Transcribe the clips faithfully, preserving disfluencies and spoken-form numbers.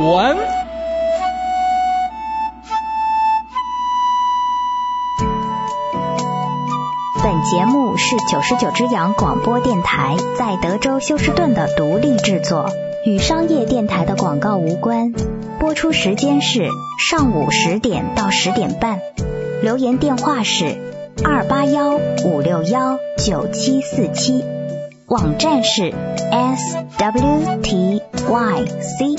文。 本节目是九十九只羊广播电台在德州休斯顿的独立制作，与商业电台的广告无关。播出时间是上午十点到十点半。留言电话是二八幺五六幺九七四七，网站是 s w t y c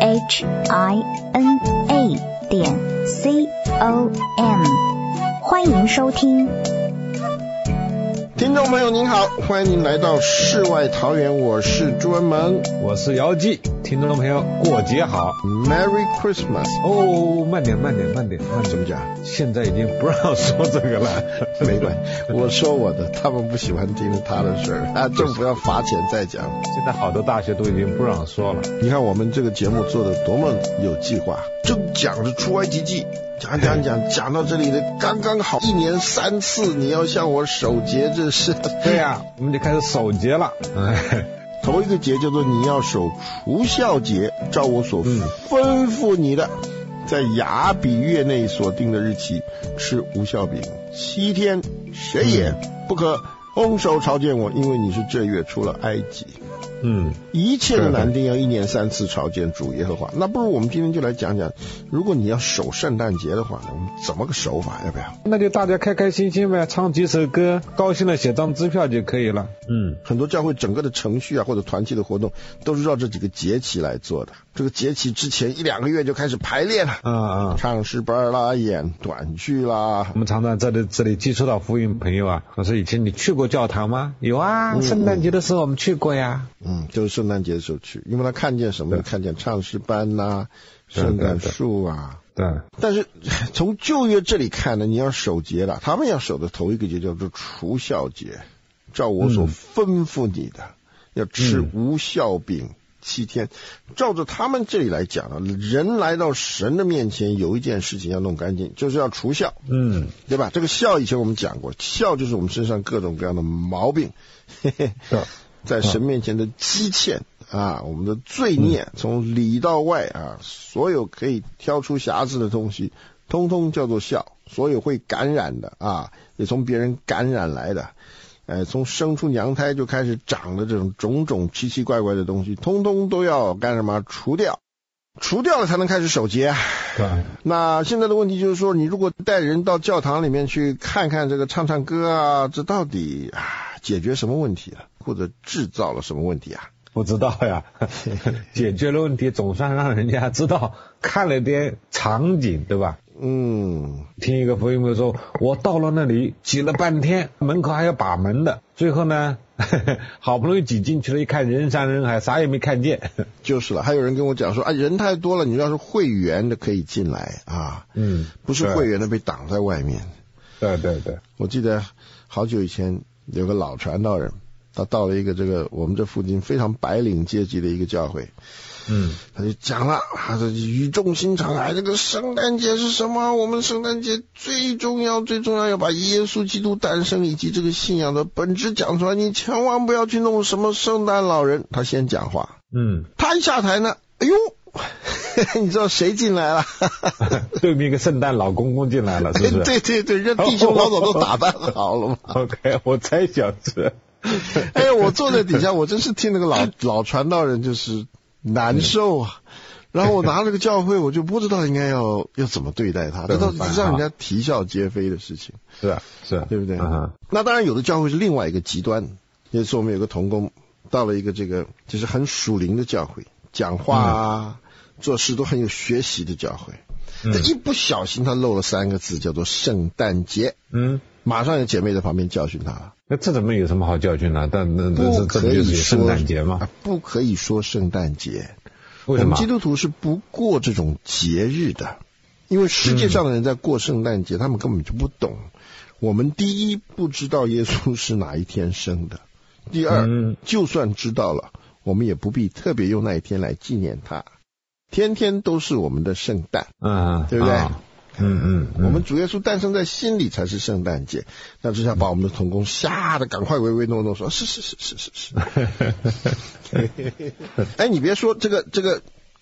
h i n a 点 c o m， 欢迎收听。 听众朋友您好，欢迎您来到世外桃源，我是朱文萌， 我是姚记。听众朋友过节好 Merry Christmas。 哦，慢点慢点慢点慢点， 怎么讲？ 现在已经不让说这个了。 没关系，我说我的，他们不喜欢听他的事儿啊，政府要罚钱再讲。 现在好多大学都已经不让说了。 你看我们这个节目做的多么有计划，正讲着出埃及记，讲讲讲讲到这里的刚刚好，一年三次你要向我守节，这是对呀、啊，我们就开始守节了。哎， 头一个节叫做你要守除酵节，照我所吩咐你的，在亚比月内所定的日期吃无酵饼七天，谁也不可空手朝见我，因为你是这月出了埃及。 嗯， 一切的男丁要一年三次朝见主耶和华。那不如我们今天就来讲讲，如果你要守圣诞节的话呢，我们怎么个守法，要不要？ 那就大家开开心心呗，唱几首歌，高兴了写张支票就可以了。嗯， 很多教会整个的程序啊，或者团契的活动，都是绕这几个节期来做的。这个节期之前一两个月就开始排练了，啊啊，唱诗班啦，演短剧啦。 我们常常这里这里接触到福音朋友啊，我说以前你去过教堂吗？有啊，嗯、圣诞节的时候我们去过呀。 嗯，就是圣诞节的时候去，因为他看见什么？看见唱诗班呐、圣诞树啊。 对， 但是从旧约这里看呢，你要守节了，他们要守的头一个节叫做除酵节，照我所吩咐你的，嗯、要吃无酵饼七天。照着他们这里来讲啊，人来到神的面前，有一件事情要弄干净，就是要除酵，嗯，对吧？这个酵以前我们讲过，酵就是我们身上各种各样的毛病，嘿嘿，在神面前的积欠啊，我们的罪孽，从里到外啊，所有可以挑出瑕疵的东西，通通叫做酵。所有会感染的啊，也从别人感染来的，呃，从生出娘胎就开始长的这种种种奇奇怪怪的东西，通通都要干什么？除掉，除掉了才能开始守节。对。那现在的问题就是说，你如果带人到教堂里面去看看这个唱唱歌啊，这到底啊解决什么问题了？或者制造了什么问题啊？ 不知道呀，解决了问题总算让人家知道，看了点场景，对吧？嗯，听一个福音朋友说，我到了那里挤了半天，门口还要把门的，最后呢呵呵好不容易挤进去了，一看人山人海，啥也没看见。 就是了，还有人跟我讲说啊，人太多了，你要是会员的可以进来啊，嗯，不是会员的被挡在外面。 对对对，我记得好久以前有个老传道人，他到了一个这个我们这附近非常白领阶级的一个教会，嗯，他就讲了，他说语重心长，哎，这个圣诞节是什么？我们圣诞节最重要最重要要把耶稣基督诞生以及这个信仰的本质讲出来，你千万不要去弄什么圣诞老人。他先讲话，嗯，他一下台呢，哎呦，你知道谁进来了？ 对面一个圣诞老公公进来了，是不是？ 对对对，人弟兄老早都打扮好了嘛。 OK， 我猜想是。 哎，我坐在底下，我真是听那个老老传道人就是难受啊。然后我拿了个教会，我就不知道应该要要怎么对待他，这都是让人家啼笑皆非的事情。 是啊，是啊， 对不对？嗯、那当然，有的教会是另外一个极端。那次我们有个同工到了一个这个就是很属灵的教会，讲话啊、嗯、做事都很有学习的教会。他、嗯、一不小心，他漏了三个字，叫做圣诞节。嗯。马上有姐妹在旁边教训他了。 那这怎么有什么好教训呢？但那这是这不就是圣诞节吗？ 不可以说圣诞节。 为什么？ 我们基督徒是不过这种节日的，因为世界上的人在过圣诞节，嗯、他们根本就不懂。我们第一不知道耶稣是哪一天生的，第二、嗯、就算知道了，我们也不必特别用那一天来纪念他。天天都是我们的圣诞，嗯，对不对？啊嗯嗯，嗯我们主耶稣诞生在心里才是圣诞节。那之下把我们的同工吓得赶快唯唯诺诺说是是是是是是。哎，你别说这个这个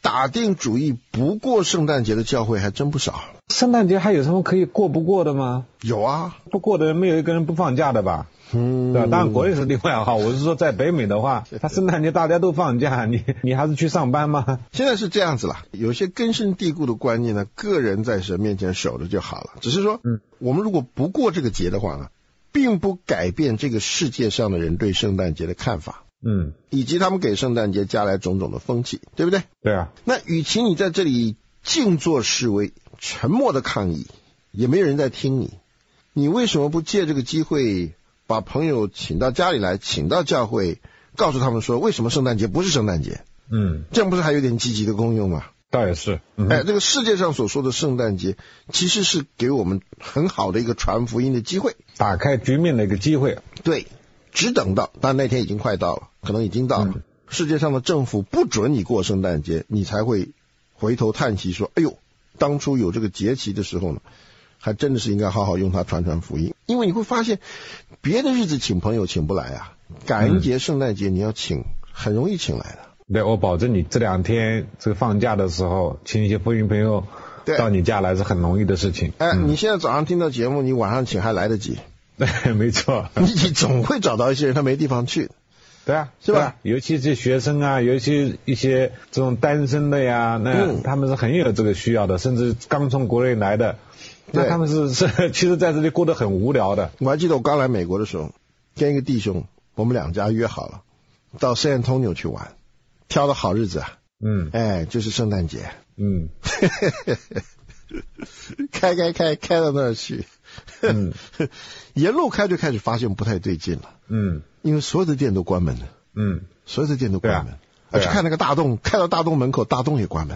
打定主意不过圣诞节的教会还真不少。 圣诞节还有什么可以过不过的吗？ 有啊， 不过的人没有一个人不放假的吧？嗯，对吧？当然国内是另外哈，我是说在北美的话，他圣诞节大家都放假，你你还是去上班吗？ 现在是这样子啦，有些根深蒂固的观念呢，个人在神面前守着就好了。只是说，嗯，我们如果不过这个节的话呢，并不改变这个世界上的人对圣诞节的看法，嗯，以及他们给圣诞节加来种种的风气，对不对？ 对啊。 那与其你在这里静坐示威，沉默的抗议，也没有人在听你，你为什么不借这个机会把朋友请到家里来，请到教会，告诉他们说为什么圣诞节不是圣诞节？嗯，这样不是还有点积极的功用吗？ 倒也是。嗯、 哎，这个世界上所说的圣诞节，其实是给我们很好的一个传福音的机会， 打开局面的一个机会。 对，只等到，但那天已经快到了，可能已经到了。嗯、世界上的政府不准你过圣诞节，你才会回头叹息说：“哎呦，当初有这个节期的时候呢，还真的是应该好好用它传传福音。”因为你会发现，别的日子请朋友请不来啊，感恩节、圣诞节你要请，很容易请来的。 对，我保证你这两天这个放假的时候，请一些福音朋友到你家来是很容易的事情。 哎，嗯、你现在早上听到节目，你晚上请还来得及。 对，没错， 你总会找到一些人他没地方去。 对啊， 是吧？啊、 尤其是学生啊，尤其一些这种单身的呀，那、嗯、他们是很有这个需要的，甚至刚从国内来的，那他们是是其实在这里过得很无聊的。 我还记得我刚来美国的时候，跟一个弟兄，我们两家约好了到San Antonio去玩，挑的好日子啊，嗯，哎，就是圣诞节，嗯，开开开开到那儿去，嗯，沿路开就开始发现不太对劲了，嗯，因为所有的店都关门了，嗯，所有的店都关门，而且、啊啊、看那个大洞，开到大洞门口，大洞也关门，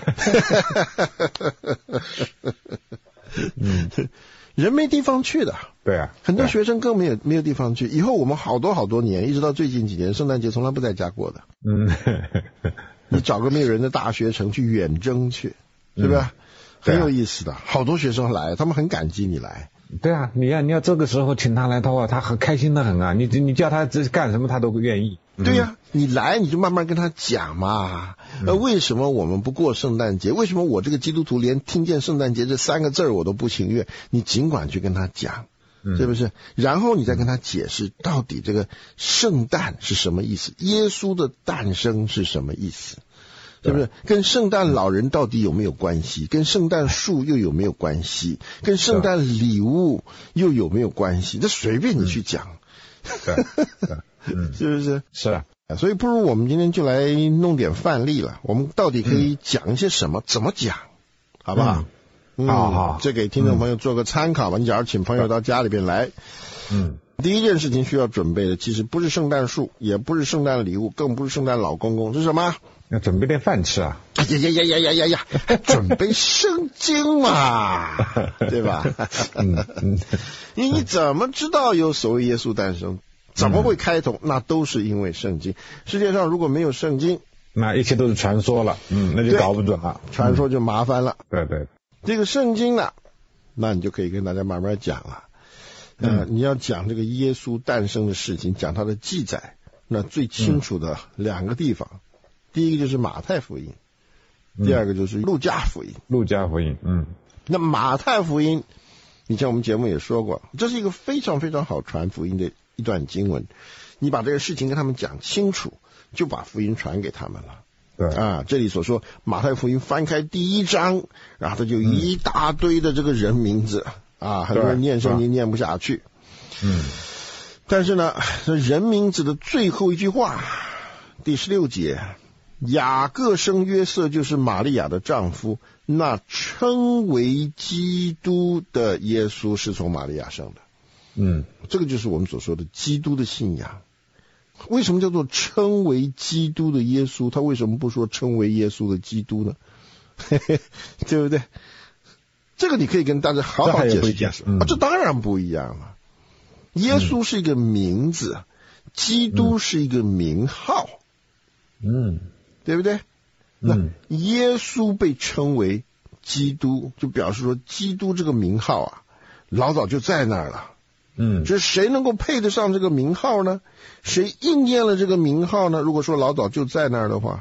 嗯，人没地方去的， 对啊， 很多学生更没有没有地方去。以后我们好多好多年，一直到最近几年，圣诞节从来不在家过的。嗯，你找个没有人的大学城去远征去，是不是？嗯、很有意思的，好多学生来，他们很感激你来。 对啊，你要你要这个时候请他来的话，他很开心的很啊。你你叫他这干什么，他都愿意。 对呀、啊，你来你就慢慢跟他讲嘛。呃，为什么我们不过圣诞节？为什么我这个基督徒连听见圣诞节这三个字儿我都不情愿？你尽管去跟他讲，是不是？然后你再跟他解释到底这个圣诞是什么意思，耶稣的诞生是什么意思，是不是？跟圣诞老人到底有没有关系？跟圣诞树又有没有关系？跟圣诞礼物又有没有关系？这随便你去讲， 嗯、 是不是？ 是啊。 所以不如我们今天就来弄点范例了，我们到底可以讲一些什么，嗯、怎么讲，好不好？ 嗯，好好， 这给听众朋友做个参考吧。嗯、你假如请朋友到家里边来，嗯，第一件事情需要准备的，其实不是圣诞树，也不是圣诞礼物，更不是圣诞老公公，是什么？ 要准备点饭吃啊！ 哎呀呀呀呀呀呀呀！准备圣经嘛，对吧？嗯嗯，你你怎么知道有所谓耶稣诞生？怎么会开头？那都是因为圣经。世界上如果没有圣经， 那一切都是传说了。嗯，那就搞不准了。 传说就麻烦了。 对对， 这个圣经呢，那你就可以跟大家慢慢讲了。呃，嗯、你要讲这个耶稣诞生的事情，讲他的记载，那最清楚的两个地方，嗯、第一个就是马太福音，第二个就是路加福音。 路加福音，嗯， 那马太福音，以前我们节目也说过，这是一个非常非常好传福音的一段经文，你把这个事情跟他们讲清楚，就把福音传给他们了。 对啊，这里所说马太福音翻开第一章，然后他就一大堆的这个人名字、嗯、啊，很多人念圣经念不下去。嗯，但是呢，人名字的最后一句话，第十六节，雅各生约瑟，就是玛利亚的丈夫，那称为基督的耶稣是从玛利亚生的。嗯，这个就是我们所说的基督的信仰。为什么叫做称为基督的耶稣？他为什么不说称为耶稣的基督呢？对不对？这个你可以跟大家好好解释解释、嗯啊、这当然不一样了。耶稣是一个名字、嗯、基督是一个名号，嗯，对不对？嗯，那耶稣被称为基督，就表示说基督这个名号啊，老早就在那儿了。嗯，就是谁能够配得上这个名号呢？谁应验了这个名号呢？如果说老早就在那儿的话，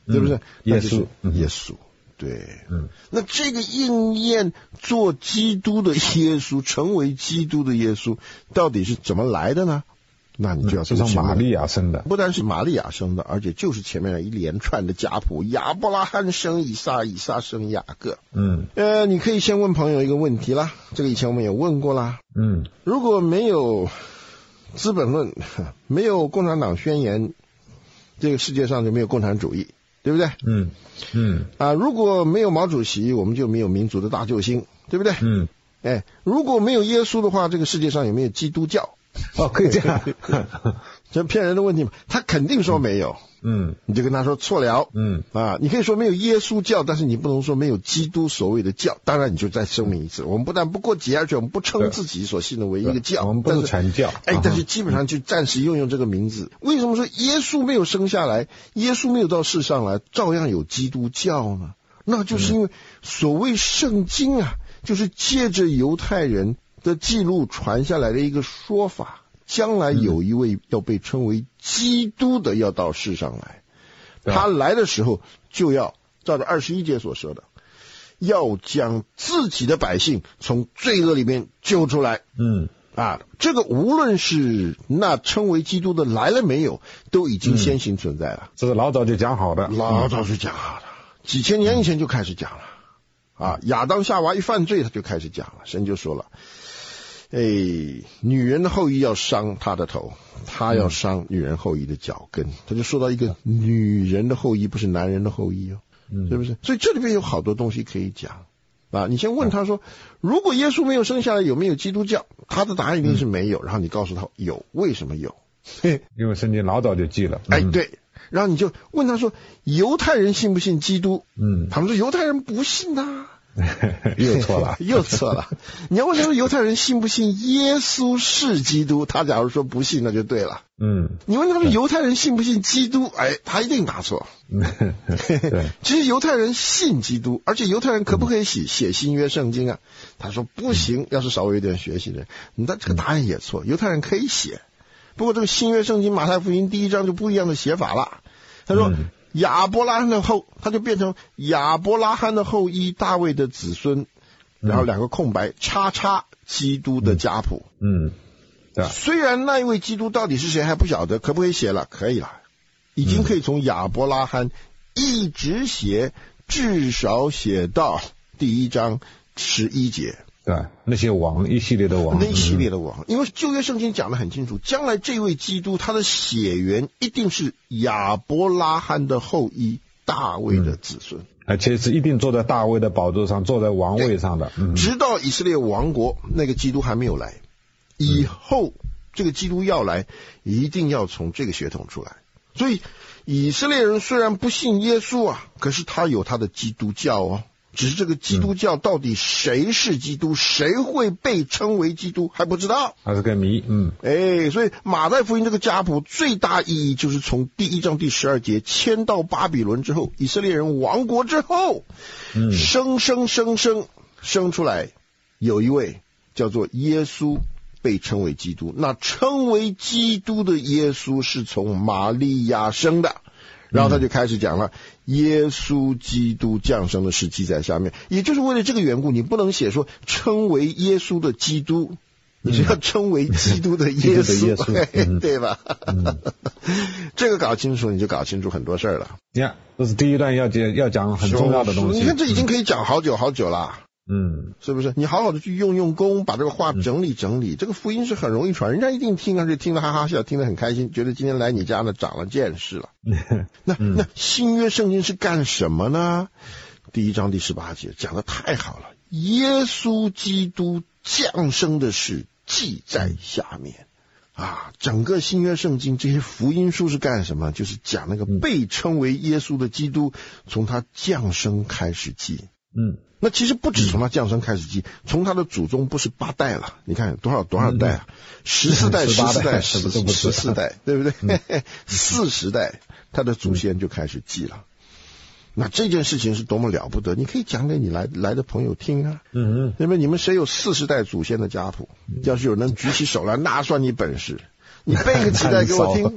对不对？ 耶稣， 耶稣，对，嗯，那这个应验做基督的耶稣，成为基督的耶稣，到底是怎么来的呢？那你就要是从玛利亚生的， 不但是玛利亚生的，而且就是前面一连串的家谱，亚伯拉罕生以撒，以撒生雅各。嗯，呃，你可以先问朋友一个问题啦，这个以前我们也问过啦。嗯，如果没有资本论，没有共产党宣言，这个世界上就没有共产主义，对不对？嗯嗯啊，如果没有毛主席，我们就没有民族的大救星，对不对？嗯，哎，如果没有耶稣的话，这个世界上有没有基督教？ 哦，可以这样， 这骗人的问题嘛？他肯定说没有，嗯，你就跟他说错了，嗯啊，你可以说没有耶稣教，但是你不能说没有基督所谓的教。当然，你就再声明一次，我们不但不过节，而且我们不称自己所信的为一个教， 我们不是传教， 哎，但是基本上就暂时用用这个名字。为什么说耶稣没有生下来，耶稣没有到世上来，照样有基督教呢？那就是因为所谓圣经啊，就是借着犹太人的记录传下来的一个说法，将来有一位要被称为基督的要到世上来，嗯、他来的时候就要照着二十一节所说的，要将自己的百姓从罪恶里面救出来。嗯啊，这个无论是那称为基督的来了没有，都已经先行存在了。 嗯、这是老早就讲好的， 老早就讲好的，几千年以前就开始讲了。啊，亚当夏娃一犯罪，他就开始讲了，神就说了。哎，女人的后裔要伤他的头，他要伤女人后裔的脚跟。嗯、他就说到一个女人的后裔，不是男人的后裔哦，嗯、是不是？所以这里面有好多东西可以讲啊。你先问他说，如果耶稣没有生下来，有没有基督教？他的答案一定是没有。嗯、然后你告诉他有，为什么有？ 因为圣经老早就记了。 哎，对。然后你就问他说，犹太人信不信基督？嗯，他们说犹太人不信呐、 啊。又错了， 又错了。你要问他说犹太人信不信耶稣是基督？他假如说不信，那就对了。嗯，你问他说犹太人信不信基督？哎，他一定答错。对，其实犹太人信基督，而且犹太人可不可以写写新约圣经啊？他说不行。要是稍微有点学习的人，你的这个答案也错。犹太人可以写，不过这个新约圣经马太福音第一章就不一样的写法了。他说。嗯亚伯拉罕的后，他就变成亚伯拉罕的后裔，大卫的子孙，然后两个空白，叉叉基督的家谱。嗯，对。虽然那一位基督到底是谁还不晓得，可不可以写了？可以了，已经可以从亚伯拉罕一直写，至少写到第一章十一节。 对，那些王，一系列的王， 那一系列的王，因为旧约圣经讲得很清楚，将来这位基督他的血缘一定是亚伯拉罕的后裔，大卫的子孙，嗯、 而且是一定坐在大卫的宝座上，坐在王位上的。嗯、 直到以色列王国，那个基督还没有来，以后这个基督要来，一定要从这个血统出来。所以以色列人虽然不信耶稣啊，可是他有他的基督教哦。只是这个基督教到底谁是基督，嗯、谁会被称为基督还不知道， 还是个谜。嗯， 哎，所以马太福音这个家谱最大意义就是从第一章第十二节迁到巴比伦之后，以色列人亡国之后，嗯，生生生生生出来有一位叫做耶稣被称为基督。那称为基督的耶稣是从玛利亚生的。然后他就开始讲了，耶稣基督降生的事记在下面，也就是为了这个缘故，你不能写说称为耶稣的基督，你是要称为基督的耶稣，耶稣嗯、对吧？嗯、这个搞清楚，你就搞清楚很多事儿了。 你看，这是第一段要讲要讲很重要的东西。 你看，这已经可以讲好久好久了。嗯，是不是？你好好的去用用功，把这个话整理整理。嗯、这个福音是很容易传，人家一定听上去听得哈哈笑，听得很开心，觉得今天来你家呢长了见识了。那、嗯、那新约圣经是干什么呢？第一章第十八节讲得太好了，耶稣基督降生的事记在下面。啊，整个新约圣经这些福音书是干什么？就是讲那个被称为耶稣的基督，从他降生开始记。嗯。那其实不止从他降生开始记，从他的祖宗不是八代了，你看多少多少代啊，十四代、十四代、十十四代，对不对？四十代，他的祖先就开始记了。那这件事情是多么了不得！你可以讲给你来来的朋友听啊。嗯嗯，因为你们谁有四十代祖先的家谱？要是有人举起手来，那算你本事。你背个几代给我听。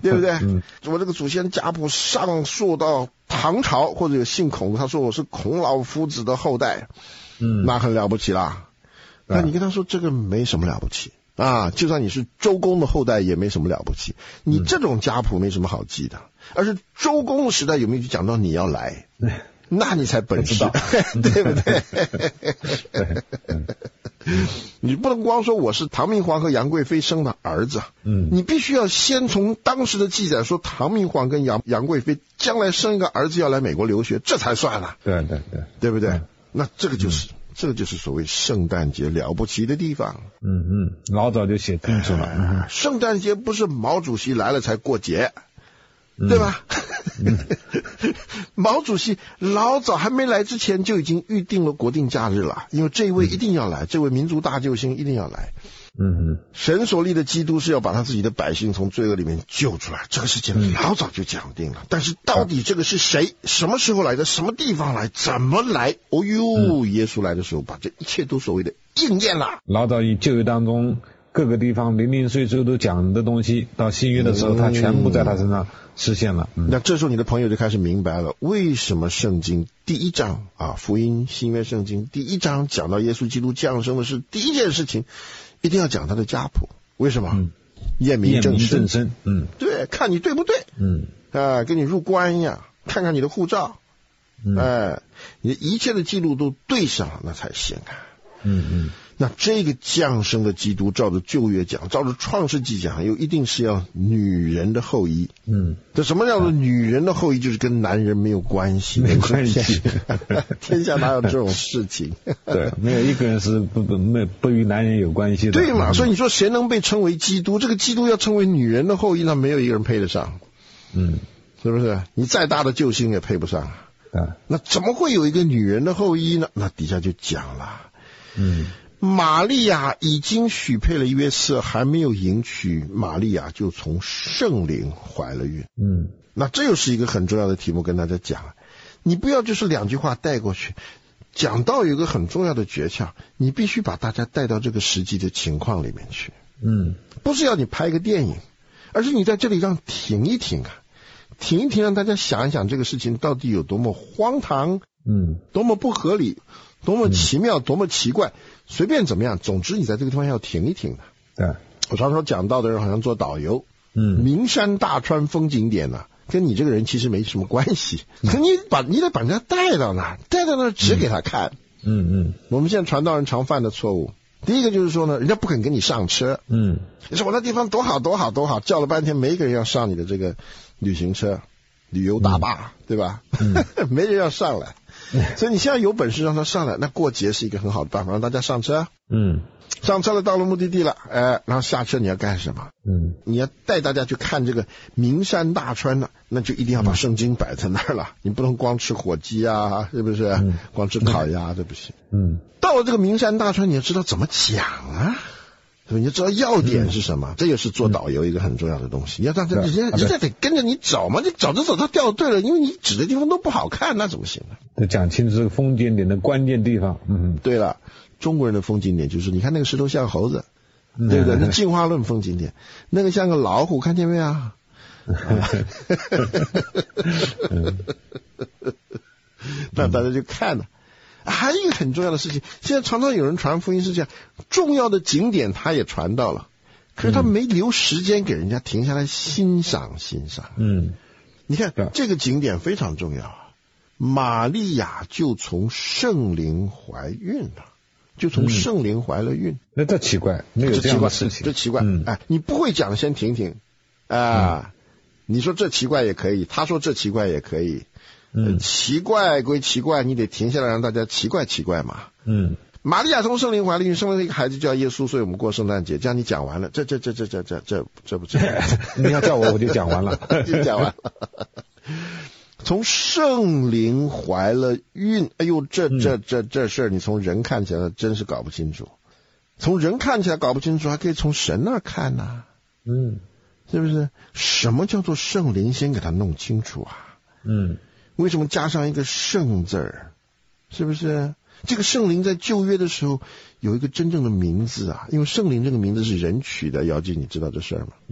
对不对？嗯、我这个祖先家谱上溯到唐朝，或者有姓孔，他说我是孔老夫子的后代，嗯，那很了不起啦。那你跟他说这个没什么了不起啊，就算你是周公的后代也没什么了不起，你这种家谱没什么好记的，而是周公的时代有没有讲到你要来，那你才本事，对不对？你不能光说我是唐明皇和杨贵妃生的儿子，嗯，你必须要先从当时的记载说唐明皇跟杨杨贵妃将来生一个儿子要来美国留学，这才算了， 对对对， 对不对？嗯、那这个就是。嗯这个就是所谓圣诞节了不起的地方。 嗯嗯，老早就写清楚了。 呃、圣诞节不是毛主席来了才过节，嗯、对吧？嗯、毛主席老早还没来之前就已经预定了国定假日了，因为这一位一定要来，嗯、这位民族大救星一定要来。嗯嗯，神所立的基督是要把他自己的百姓从罪恶里面救出来，这个事情老早就讲定了。嗯、但是到底这个是谁、什么时候来的、什么地方来、怎么来？哦呦，嗯、耶稣来的时候，把这一切都所谓的应验了。 老早以旧约当中各个地方零零碎碎都讲的东西，到新约的时候，他全部在他身上实现了。嗯、 那这时候你的朋友就开始明白了，为什么圣经第一章啊，福音新约圣经第一章讲到耶稣基督降生的是第一件事情。一定要讲他的家谱，为什么？嗯、验明正身， 身嗯， 对，看你对不对，嗯，啊、呃，跟你入关一样，看看你的护照，嗯，哎、呃，你一切的记录都对上了，那才行啊，嗯嗯。那这个降生的基督，照着旧约讲，照着创世纪讲，又一定是要女人的后裔。嗯，这什么叫做女人的后裔？就是跟男人没有关系， 没关系。 天下哪有这种事情？ 对，没有一个人是不不没不与男人有关系的。 对嘛？所以你说谁能被称为基督？这个基督要称为女人的后裔，那没有一个人配得上。嗯，是不是？你再大的救星也配不上。啊，那怎么会有一个女人的后裔呢？那底下就讲了。嗯。玛利亚已经许配了约瑟，还没有迎娶，玛利亚就从圣灵怀了孕。嗯，那这又是一个很重要的题目跟大家讲，你不要就是两句话带过去，讲到有一个很重要的诀窍，你必须把大家带到这个实际的情况里面去。嗯，不是要你拍个电影，而是你在这里让停一停啊，停一停，让大家想一想这个事情到底有多么荒唐，嗯，多么不合理，多么奇妙，多么奇怪，随便怎么样，总之你在这个地方要停一停的。对，我常说讲道的人好像做导游，嗯，名山大川风景点呢、啊，跟你这个人其实没什么关系，可你把你得把人家带到那儿，带到那儿指给他看。嗯嗯，我们现在传道人常犯的错误，第一个就是说呢，人家不肯跟你上车。嗯，你说我那地方多好多好多好，叫了半天没一个人要上你的这个旅行车、旅游大巴，嗯、对吧？嗯、没人要上来。所以你现在有本事让他上来，那过节是一个很好的办法，让大家上车。嗯，上车了，到了目的地了，哎，然后下车你要干什么？嗯，你要带大家去看这个名山大川呢，那就一定要把圣经摆在那儿了，你不能光吃火鸡啊，是不是？嗯、光吃烤鸭这不行。嗯，到了这个名山大川，你要知道怎么讲啊。你就知道要点是什么，嗯、这也是做导游一个很重要的东西。你要让他人家人家得跟着你走嘛，你走着走着掉队了，因为你指的地方都不好看，那怎么行呢？ 得讲清楚这个风景点的关键地方。嗯， 对了，中国人的风景点就是你看那个石头像猴子，嗯、对不对？那进化论风景点，那个像个老虎，看见没有？那大家就看了。还有一个很重要的事情，现在常常有人传福音是这样，重要的景点他也传到了，可是他没留时间给人家停下来欣赏欣赏。嗯，你看这个景点非常重要啊，玛利亚就从圣灵怀孕了，就从圣灵怀了孕。嗯、 那这奇怪，没有这样的事情， 这奇怪。嗯、哎，你不会讲先停停啊、嗯！你说这奇怪也可以，他说这奇怪也可以。嗯，奇怪归奇怪，你得停下来让大家奇怪奇怪嘛。嗯，玛利亚从圣灵怀了孕，生了一个孩子叫耶稣，所以我们过圣诞节。这样你讲完了，这这这这这这这这不这， 你要叫我我就讲完了， 就讲完了。从圣灵怀了孕，哎呦，这这这这事儿，你从人看起来真是搞不清楚，从人看起来搞不清楚，还可以从神那儿看呐、啊。嗯，是不是？什么叫做圣灵？先给他弄清楚啊。嗯。为什么加上一个圣字儿？是不是？这个圣灵在旧约的时候有一个真正的名字啊，因为圣灵这个名字是人取的，姚记你知道这事儿吗？嗯，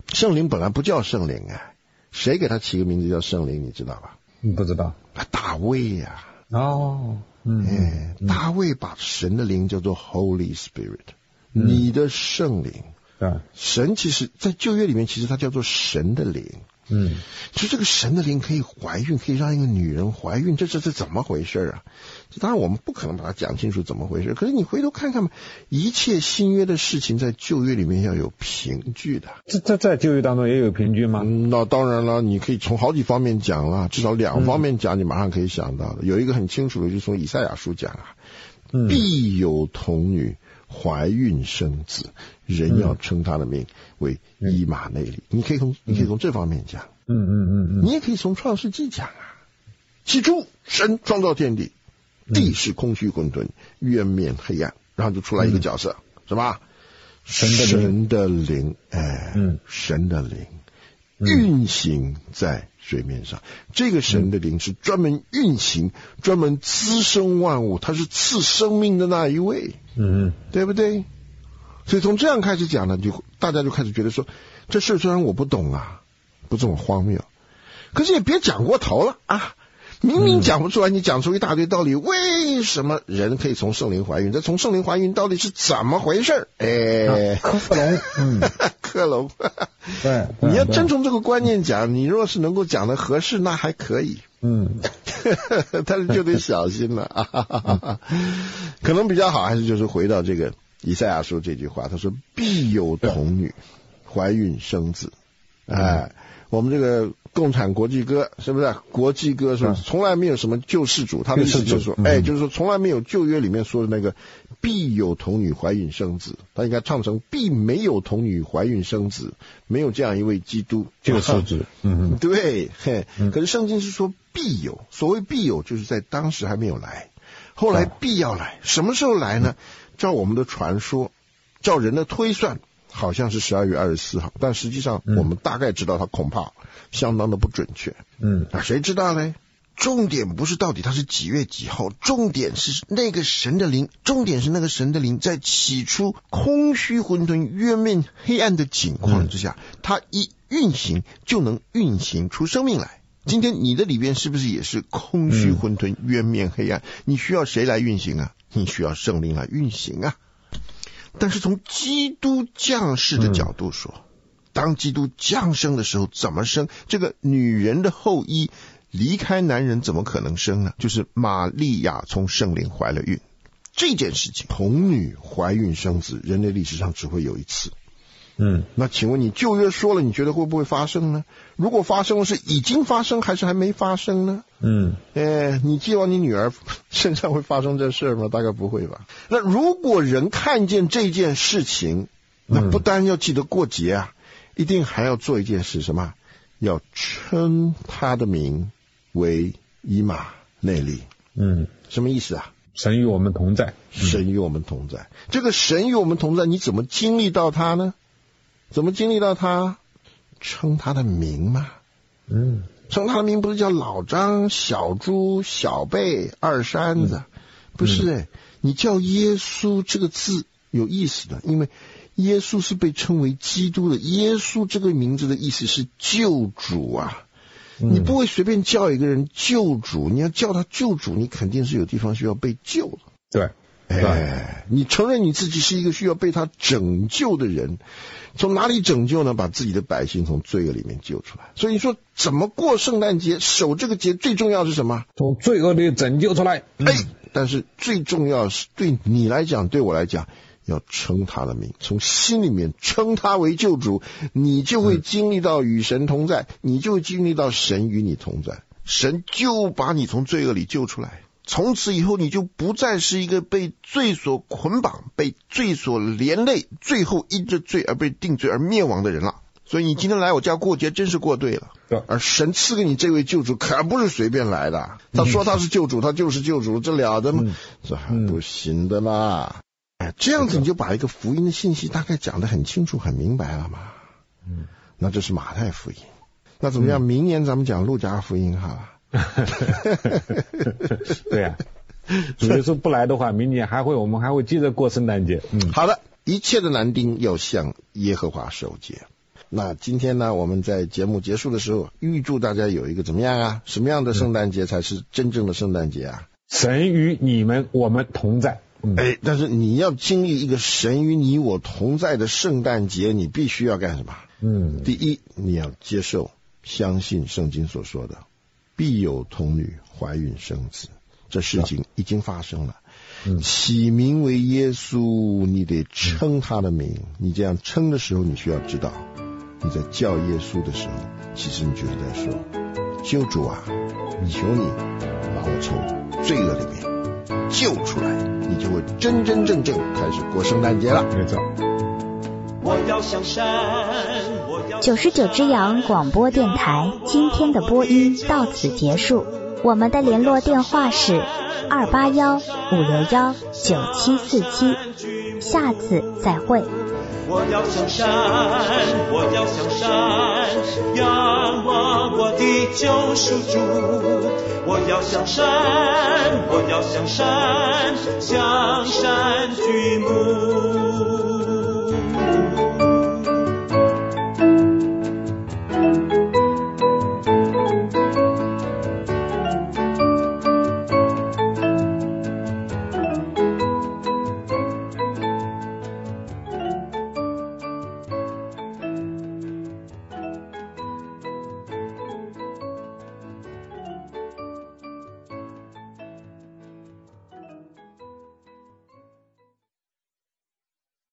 圣灵本来不叫圣灵啊，谁给他起个名字叫圣灵你知道吧？ 你不知道？ 大卫呀、 啊。哦，嗯， 哎，大卫把神的灵叫做 Holy Spirit，、 嗯、 你的圣灵。 啊， 神其实在旧约里面其实它叫做神的灵。 嗯， 就这个神的灵可以怀孕，可以让一个女人怀孕，这这这怎么回事啊？这当然我们不可能把它讲清楚怎么回事，可是你回头看看嘛，一切新约的事情在旧约里面要有凭据的。 这这在旧约当中也有凭据吗？ 嗯，那当然了，你可以从好几方面讲了，至少两方面讲，你马上可以想到的。嗯、有一个很清楚的，就是从以赛亚书讲啊，嗯、必有童女怀孕生子，人要称他的名为以马内利。嗯、你可以从你可以从这方面讲， 嗯嗯嗯嗯， 你也可以从创世纪讲啊。起初神创造天地，地是空虚混沌，渊面黑暗，然后就出来一个角色，嗯、什么？神的灵，哎，嗯、神的灵运行在水面上。这个神的灵是专门运行，专门滋生万物，他是赐生命的那一位，嗯，对不对？所以从这样开始讲呢，就大家就开始觉得说，这事虽然我不懂啊，不这么荒谬，可是也别讲过头了啊。明明讲不出来，你讲出一大堆道理，为什么人可以从圣灵怀孕？这从圣灵怀孕到底是怎么回事？哎， 克隆，嗯， 克隆， 对， 你要真从这个观念讲，你若是能够讲得合适，那还可以，嗯，但是就得小心了啊。可能比较好，还是就是回到这个以赛亚书这句话，他说：“必有童女怀孕生子。”哎，我们这个共产国际歌是不是？国际歌说从来没有什么救世主，他的意思就是说，哎，就是说从来没有旧约里面说的那个必有童女怀孕生子，他应该唱成必没有童女怀孕生子，没有这样一位基督救世主。嗯， 对，嘿，可是圣经是说必有，所谓必有就是在当时还没有来，后来必要来，什么时候来呢？照我们的传说，照人的推算，好像是十二月二十四号，但实际上我们大概知道它恐怕相当的不准确。嗯，啊，谁知道呢？重点不是到底它是几月几号，重点是那个神的灵，重点是那个神的灵在起初空虚混沌渊面黑暗的景况之下，它一运行就能运行出生命来。今天你的里边是不是也是空虚混沌渊面黑暗？你需要谁来运行啊？你需要圣灵来运行啊。但是从基督降世的角度说，嗯、当基督降生的时候怎么生？这个女人的后裔离开男人怎么可能生呢？就是玛利亚从圣灵怀了孕，这件事情，童女怀孕生子，人类历史上只会有一次。嗯，那请问你旧约说了，你觉得会不会发生呢？如果发生了，是已经发生还是还没发生呢？嗯，哎，你寄望你女儿身上会发生这事吗？大概不会吧。那如果人看见这件事情，那不单要记得过节啊，一定还要做一件事，什么？要称他的名为以马内利。嗯，什么意思啊？ 神与我们同在， 神与我们同在。这个神与我们同在，你怎么经历到他呢？怎么经历到他？称他的名吗？嗯，称他的名不是叫老张、小猪、小贝、二山子，嗯、不是哎、欸，你叫耶稣这个字有意思的，因为耶稣是被称为基督的，耶稣这个名字的意思是救主啊。嗯、你不会随便叫一个人救主，你要叫他救主，你肯定是有地方需要被救的。 对。 哎，你承认你自己是一个需要被他拯救的人，从哪里拯救呢？把自己的百姓从罪恶里面救出来。所以你说怎么过圣诞节，守这个节最重要是什么？ 从罪恶里拯救出来。 嗯、哎，但是最重要是对你来讲，对我来讲，要称他的名，从心里面称他为救主，你就会经历到与神同在，嗯、你就会经历到神与你同在，神就把你从罪恶里救出来。从此以后你就不再是一个被罪所捆绑，被罪所连累，最后因着罪而被定罪而灭亡的人了。所以你今天来我家过节真是过对了。对，而神赐给你这位救主可不是随便来的，他说他是救主，他就是救主，这了得吗？嗯、这还不行的啦。哎，这样子你就把一个福音的信息大概讲得很清楚很明白了嘛。嗯，那这是马太福音。那怎么样？嗯、明年咱们讲路加福音好了。 对呀、啊，主耶稣不来的话，明年还会我们还会接着过圣诞节。嗯， 好的，一切的男丁要向耶和华守节。 那今天呢，我们在节目结束的时候，预祝大家有一个怎么样啊？什么样的圣诞节才是真正的圣诞节啊？ 神与你们我们同在。 嗯、哎，但是你要经历一个神与你我同在的圣诞节，你必须要干什么？嗯，第一，你要接受、相信圣经所说的，必有童女怀孕生子，这事情已经发生了。嗯、起名为耶稣，你得称他的名。你这样称的时候，你需要知道，你在叫耶稣的时候，其实你就是在说：救主啊，求你把我从罪恶里面救出来，你就会真真正正开始过圣诞节了。没错。 我要向山，九十九只羊广播电台今天的播音到此结束。我们的联络电话是二八幺五六幺九七四七，下次再会。我要向山，我要向山，仰望我的救赎主。我要向山，我要向山，向山举目。